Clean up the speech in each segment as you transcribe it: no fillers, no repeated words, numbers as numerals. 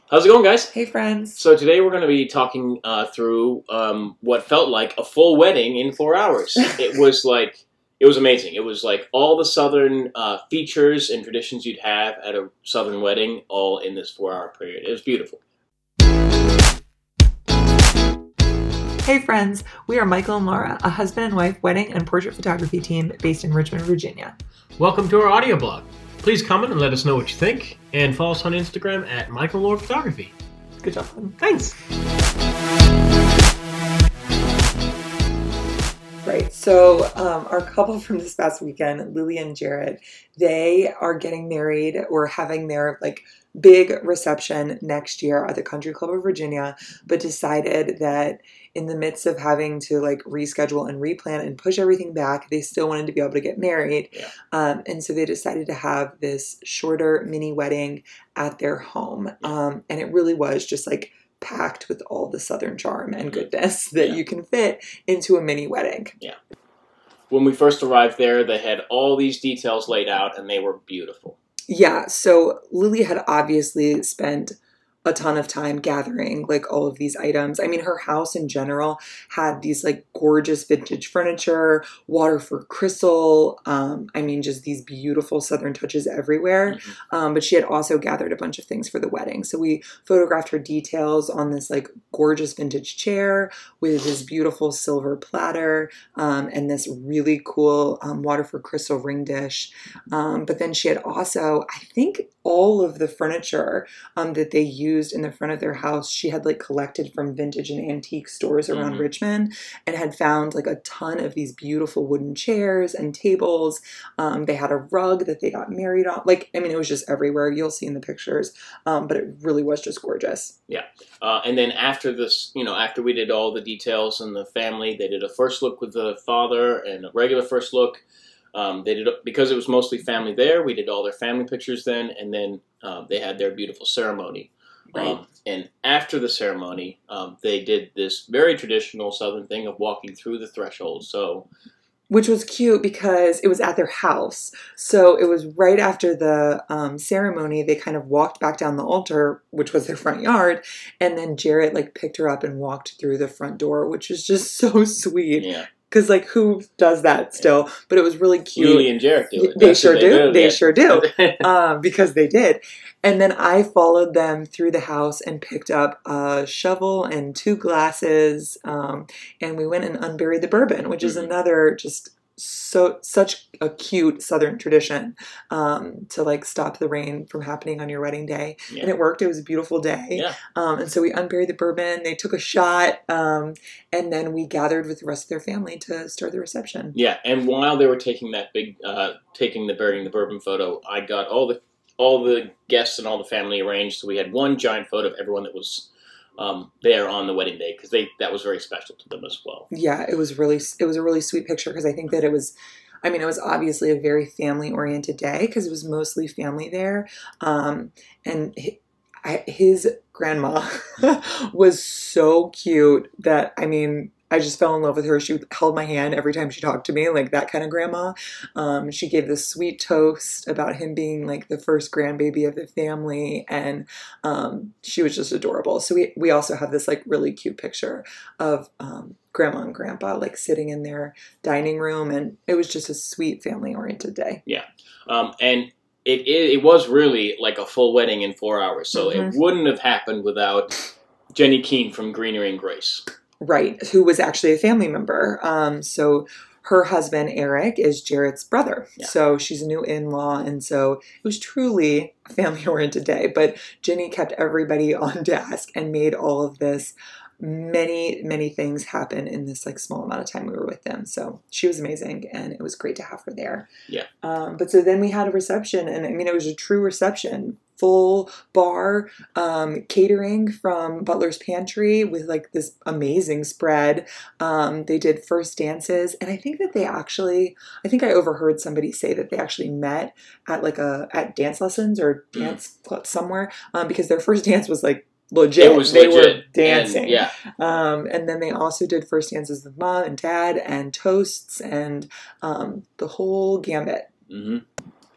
How's it going, guys? Hey, friends. So today we're going to be talking through what felt like a full wedding in 4 hours. It was amazing. It was like all the Southern features and traditions you'd have at a Southern wedding, all in this 4-hour period. It was beautiful. Hey, friends. We are Michael and Laura, a husband and wife wedding and portrait photography team based in Richmond, Virginia. Welcome to our audio blog. Please comment and let us know what you think, and follow us on Instagram at Michael and Laura Photography. Good job. Thanks. Right. So our couple from this past weekend, Lily and Jared, they are getting married or having their big reception next year at the Country Club of Virginia, but decided that in the midst of having to reschedule and replan and push everything back, they still wanted to be able to get married. Yeah. And so they decided to have this shorter mini wedding at their home. And it really was just packed with all the Southern charm and goodness that you can fit into a mini wedding. Yeah. When we first arrived there, they had all these details laid out, and they were beautiful. Yeah, so Lily had obviously spent a ton of time gathering all of these items. I mean, her house in general had these gorgeous vintage furniture, Waterford crystal. Just these beautiful Southern touches everywhere. Mm-hmm. But she had also gathered a bunch of things for the wedding. So we photographed her details on this gorgeous vintage chair with this beautiful silver platter and this really cool Waterford crystal ring dish. But then she had also, I think, all of the furniture that they used in the front of their house, she had collected from vintage and antique stores around Richmond, and had found a ton of these beautiful wooden chairs and tables. They had a rug that they got married on. It was just everywhere. You'll see in the pictures, but it really was just gorgeous. Yeah. And then after this, after we did all the details and the family, they did a first look with the father and a regular first look. They did, because it was mostly family there, we did all their family pictures then, and then they had their beautiful ceremony. Right. And after the ceremony, they did this very traditional Southern thing of walking through the threshold. Which was cute because it was at their house. So it was right after the ceremony, they kind of walked back down the altar, which was their front yard, and then Jared picked her up and walked through the front door, which is just so sweet. Yeah. Because, who does that still? But it was really cute. Lily and Jared do it. They sure do. They sure do. Because they did. And then I followed them through the house and picked up a shovel and 2 glasses. And we went and unburied the bourbon, which is another just such a cute Southern tradition to stop the rain from happening on your wedding day. Yeah. And it worked. It was a beautiful day. Yeah. And so we unburied the bourbon. They took a shot, and then we gathered with the rest of their family to start the reception. Yeah, and while they were taking that big taking the burying the bourbon photo, I got all the guests and all the family arranged, so we had one giant photo of everyone that was there on the wedding day, because that was very special to them as well. Yeah, it was a really sweet picture, because I think that it was obviously a very family-oriented day, because it was mostly family there, and his grandma was so cute that, I just fell in love with her. She held my hand every time she talked to me, that kind of grandma. She gave this sweet toast about him being the first grandbaby of the family, and she was just adorable. So we also have this really cute picture of grandma and grandpa sitting in their dining room, and it was just a sweet family-oriented day. Yeah, and it was really a full wedding in 4 hours. So it wouldn't have happened without Jenny Keene from Greenery and Grace. Right, who was actually a family member. So her husband, Eric, is Jared's brother. Yeah. So she's a new in-law, and so it was truly a family-oriented day. But Jenny kept everybody on task and made all of this, many things happen in this small amount of time we were with them. So she was amazing, and it was great to have her there. Yeah. But so then we had a reception, and it was a true reception. Full bar, catering from Butler's Pantry with this amazing spread. They did first dances, and I think that I overheard somebody say that they actually met at at dance lessons or dance club somewhere, because their first dance was legit. It was they legit. were dancing. And then they also did first dances with mom and dad and toasts and the whole gambit. Mm-hmm.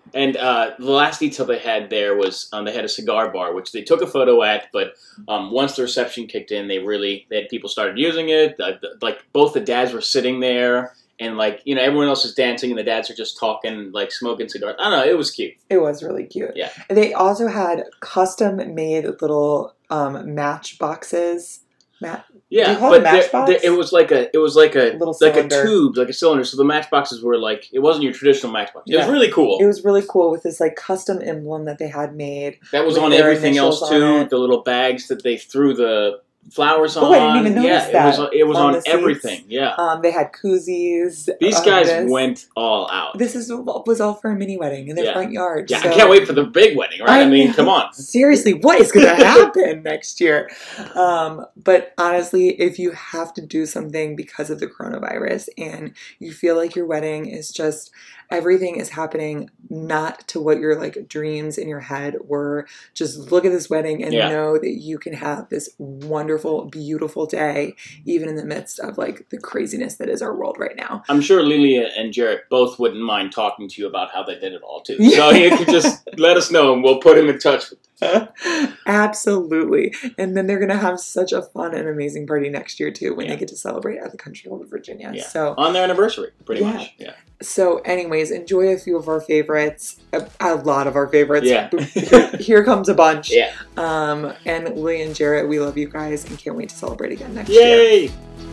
And the last detail they had there was they had a cigar bar, which they took a photo at, but once the reception kicked in, they had people started using it. Like both the dads were sitting there, and like everyone else is dancing, and the dads are just talking, like smoking cigars. I don't know, it was cute. It was really cute. Yeah. They also had custom made little match boxes. Yeah, but it was like a little cylinder. A tube, like a cylinder. So the matchboxes were like, it wasn't your traditional matchbox. It was really cool. It was really cool with this like custom emblem that they had made. That was on everything else too. The little bags that they threw the flowers on. Oh, I didn't even notice that. It was on everything. Yeah. They had koozies. These guys went all out. This was all for a mini wedding in their front yard. Yeah, so. I can't wait for the big wedding, right? I mean, come on. Seriously, what is going to happen next year? But honestly, if you have to do something because of the coronavirus and you feel like your wedding is just everything is happening not to what your like dreams in your head were, just look at this wedding and know that you can have this wonderful, beautiful day, even in the midst of like the craziness that is our world right now. I'm sure Lilia and Jarrett both wouldn't mind talking to you about how they did it all too. So you could just let us know and we'll put him in touch with them. Absolutely. And then they're going to have such a fun and amazing party next year too when they get to celebrate at the Country Club of Virginia. Yeah. So on their anniversary, pretty much. Yeah. So anyways, enjoy a few of our favorites. A lot of our favorites. Yeah. Here comes a bunch. Yeah. And Lily and Jarrett, we love you guys and can't wait to celebrate again next year. Yay!